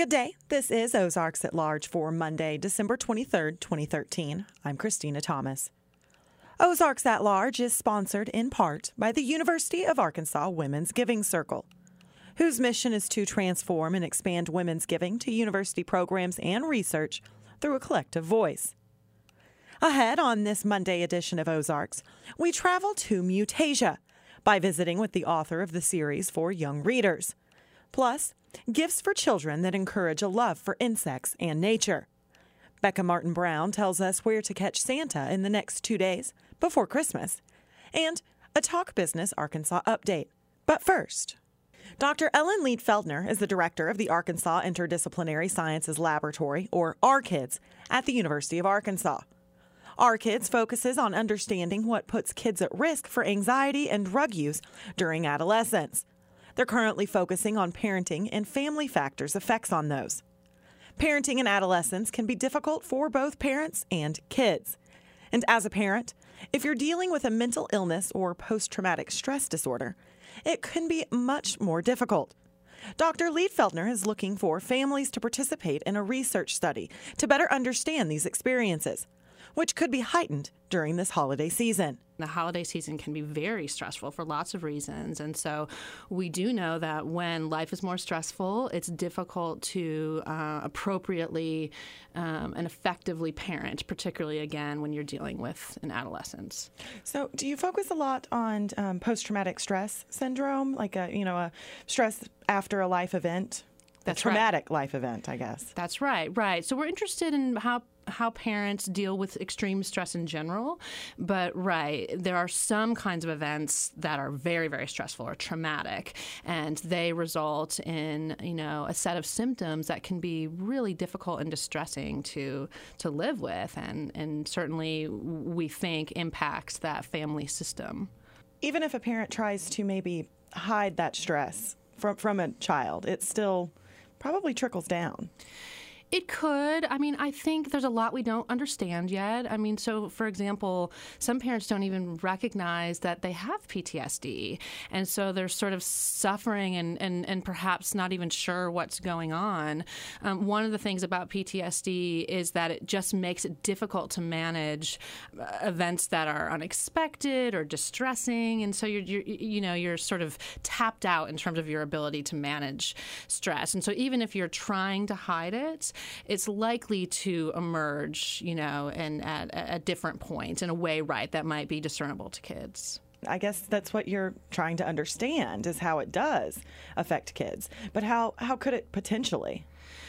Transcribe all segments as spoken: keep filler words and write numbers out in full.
Good day. This is Ozarks at Large for Monday, December twenty-third, twenty thirteen. I'm Christina Thomas. Ozarks at Large is sponsored in part by the University of Arkansas Women's Giving Circle, whose mission is to transform and expand women's giving to university programs and research through a collective voice. Ahead on this Monday edition of Ozarks, we travel to Mutasia by visiting with the author of the series for young readers. Plus, gifts for children that encourage a love for insects and nature. Becca Martin Brown tells us where to catch Santa in the next two days before Christmas. And a Talk Business Arkansas update. But first, Doctor Ellen Lead-Feldner is the director of the Arkansas Interdisciplinary Sciences Laboratory, or ARKIDS, at the University of Arkansas. ARKIDS focuses on understanding what puts kids at risk for anxiety and drug use during adolescence. They're currently focusing on parenting and family factors' effects on those. Parenting in adolescence can be difficult for both parents and kids. And as a parent, if you're dealing with a mental illness or post-traumatic stress disorder, it can be much more difficult. Doctor Lead-Feldner is looking for families to participate in a research study to better understand these experiences, which could be heightened during this holiday season. The holiday season can be very stressful for lots of reasons. And so we do know that when life is more stressful, it's difficult to uh, appropriately um, and effectively parent, particularly, again, when you're dealing with an adolescence. So do you focus a lot on um, post-traumatic stress syndrome, like a, you know, a stress after a life event? That's a traumatic right. life event, I guess. That's right, right. So we're interested in how how parents deal with extreme stress in general. But, right, there are some kinds of events that are very, very stressful or traumatic, and they result in, you know, a set of symptoms that can be really difficult and distressing to to live with, and, and certainly we think impacts that family system. Even if a parent tries to maybe hide that stress from, from a child, it still probably trickles down. It could. I mean, I think there's a lot we don't understand yet. I mean, so, for example, some parents don't even recognize that they have P T S D. And so they're sort of suffering and, and, and perhaps not even sure what's going on. Um, one of the things about P T S D is that it just makes it difficult to manage uh, events that are unexpected or distressing. And so, you're, you're, you know, you're sort of tapped out in terms of your ability to manage stress. And so even if you're trying to hide it, it's likely to emerge, you know, and at a different point in a way, right, that might be discernible to kids. I guess that's what you're trying to understand is how it does affect kids. But how, how could it potentially?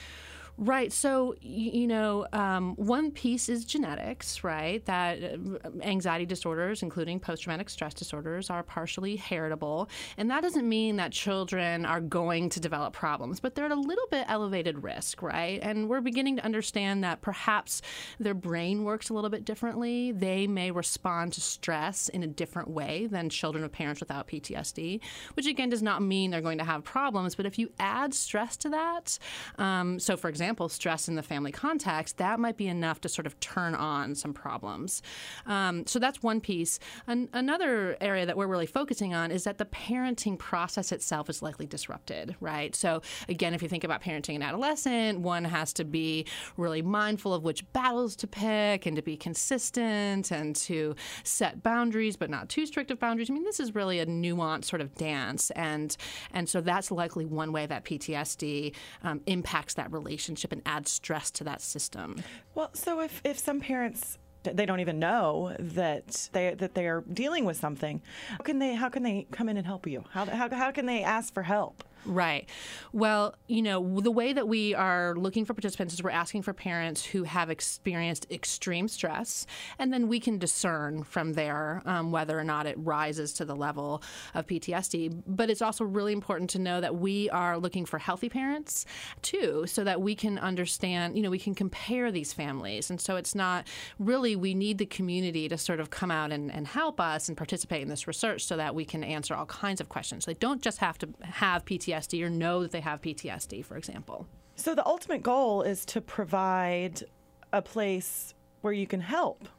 Right. So, you know, um, one piece is genetics, right? That anxiety disorders, including post-traumatic stress disorders, are partially heritable. And that doesn't mean that children are going to develop problems, but they're at a little bit elevated risk, right? And we're beginning to understand that perhaps their brain works a little bit differently. They may respond to stress in a different way than children of parents without P T S D, which again does not mean they're going to have problems. But if you add stress to that, um, so for example, example, stress in the family context, that might be enough to sort of turn on some problems. Um, so that's one piece. An- another area that we're really focusing on is that the parenting process itself is likely disrupted, right? So again, if you think about parenting an adolescent, one has to be really mindful of which battles to pick and to be consistent and to set boundaries, but not too strict of boundaries. I mean, this is really a nuanced sort of dance. And, and so that's likely one way that P T S D um, impacts that relationship and adds stress to that system. Well, so if, if some parents, they don't even know that they that they are dealing with something, how can they how can they come in and help you? How how, how can they ask for help? Right. Well, you know, the way that we are looking for participants is we're asking for parents who have experienced extreme stress, and then we can discern from there um, whether or not it rises to the level of P T S D. But it's also really important to know that we are looking for healthy parents, too, so that we can understand, you know, we can compare these families. And so it's not really, we need the community to sort of come out and, and help us and participate in this research so that we can answer all kinds of questions. They don't just have to have P T S D P T S D or know that they have P T S D, for example. So the ultimate goal is to provide a place where you can help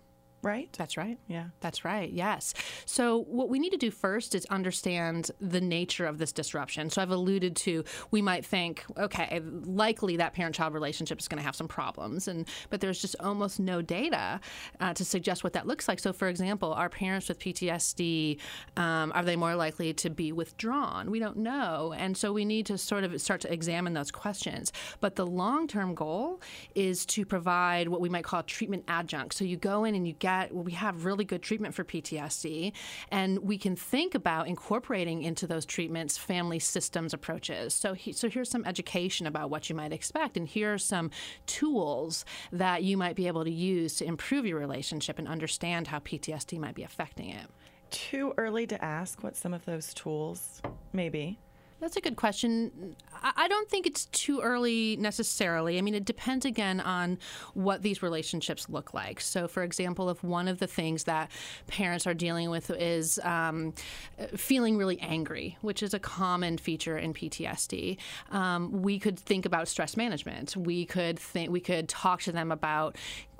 right? That's right. Yeah. That's right. Yes. So what we need to do first is understand the nature of this disruption. So I've alluded to, we might think, okay, likely that parent-child relationship is going to have some problems, and but there's just almost no data uh, to suggest what that looks like. So, for example, are parents with P T S D, um, are they more likely to be withdrawn? We don't know. And so we need to sort of start to examine those questions. But the long-term goal is to provide what we might call treatment adjunct. So you go in and you get we have really good treatment for P T S D, and we can think about incorporating into those treatments family systems approaches. So, he, so here's some education about what you might expect, and here are some tools that you might be able to use to improve your relationship and understand how P T S D might be affecting it. Too early to ask what some of those tools may be? That's a good question. I don't think it's too early necessarily. I mean, it depends again on what these relationships look like. So, for example, if one of the things that parents are dealing with is um, feeling really angry, which is a common feature in P T S D, um, we could think about stress management. We could think we could talk to them about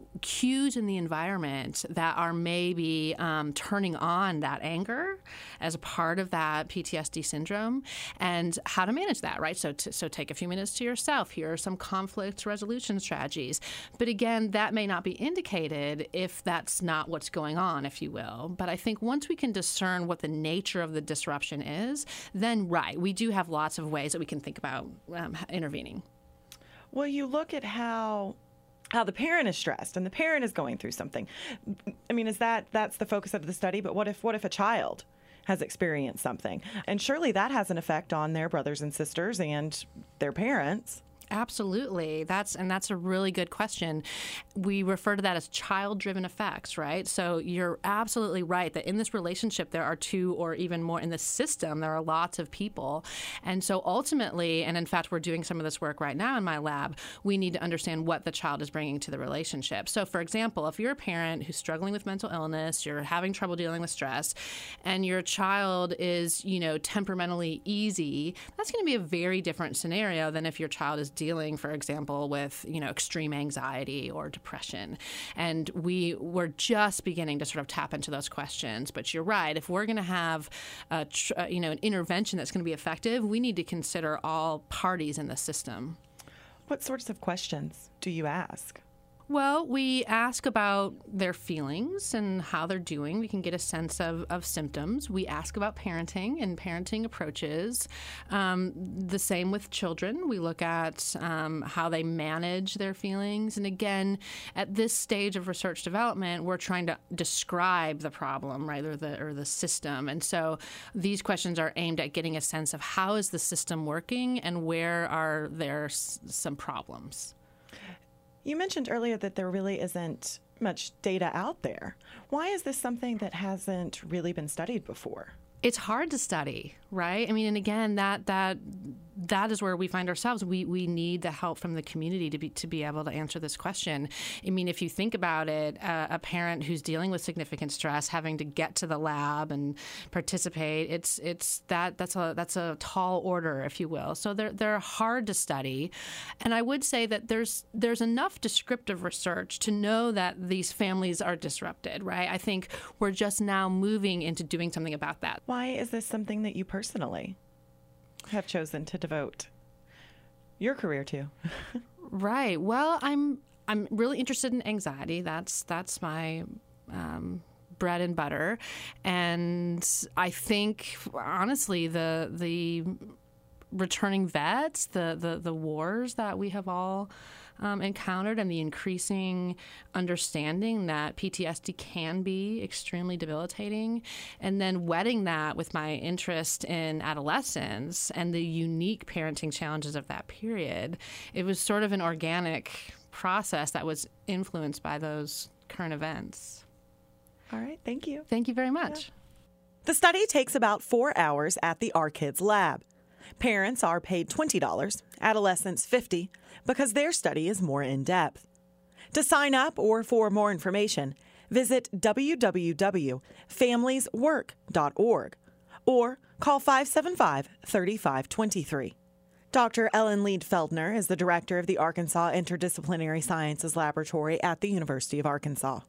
cues in the environment that are maybe um, turning on that anger as a part of that P T S D syndrome, and how to manage that, right? So, to, so take a few minutes to yourself. Here are some conflict resolution strategies. But again, that may not be indicated if that's not what's going on, if you will. But I think once we can discern what the nature of the disruption is, then right, we do have lots of ways that we can think about um, intervening. Well, you look at how how the parent is stressed and the parent is going through something. I mean, is that that's the focus of the study? But what if what if a child has experienced something? And surely that has an effect on their brothers and sisters and their parents. Absolutely. That's and that's a really good question. We refer to that as child-driven effects, right? So you're absolutely right that in this relationship there are two, or even more in the system, there are lots of people. And so ultimately, and in fact we're doing some of this work right now in my lab, we need to understand what the child is bringing to the relationship. So for example, if you're a parent who's struggling with mental illness, you're having trouble dealing with stress, and your child is, you know, temperamentally easy, that's going to be a very different scenario than if your child is dealing, for example, with, you know, extreme anxiety or depression. And we were just beginning to sort of tap into those questions. But you're right. If we're going to have, a, tr- you know, an intervention that's going to be effective, we need to consider all parties in the system. What sorts of questions do you ask? Well, we ask about their feelings and how they're doing. We can get a sense of, of symptoms. We ask about parenting and parenting approaches. Um, the same with children. We look at um, how they manage their feelings. And again, at this stage of research development, we're trying to describe the problem, right, or the, or the system. And so these questions are aimed at getting a sense of how is the system working and where are there s- some problems. You mentioned earlier that there really isn't much data out there. Why is this something that hasn't really been studied before? It's hard to study, right? I mean, and again, that that that is where we find ourselves. We we need the help from the community to be to be able to answer this question. I mean, if you think about it, uh, a parent who's dealing with significant stress, having to get to the lab and participate, it's it's that that's a that's a tall order, if you will. So they're they're hard to study, and I would say that there's there's enough descriptive research to know that these families are disrupted, right? I think we're just now moving into doing something about that. Why is this something that you personally have chosen to devote your career to? Right. Well, I'm I'm really interested in anxiety. That's that's my um, bread and butter, and I think honestly the the returning vets, the the the wars that we have all Um, encountered, and the increasing understanding that P T S D can be extremely debilitating, and then wedding that with my interest in adolescence and the unique parenting challenges of that period, it was sort of an organic process that was influenced by those current events. All right. Thank you. Thank you very much. Yeah. The study takes about four hours at the ARKids lab. Parents are paid twenty dollars, adolescents fifty dollars, because their study is more in-depth. To sign up or for more information, visit w w w dot families work dot org or call five seven five, three five two three. Doctor Ellen Lead-Feldner is the director of the Arkansas Interdisciplinary Sciences Laboratory at the University of Arkansas.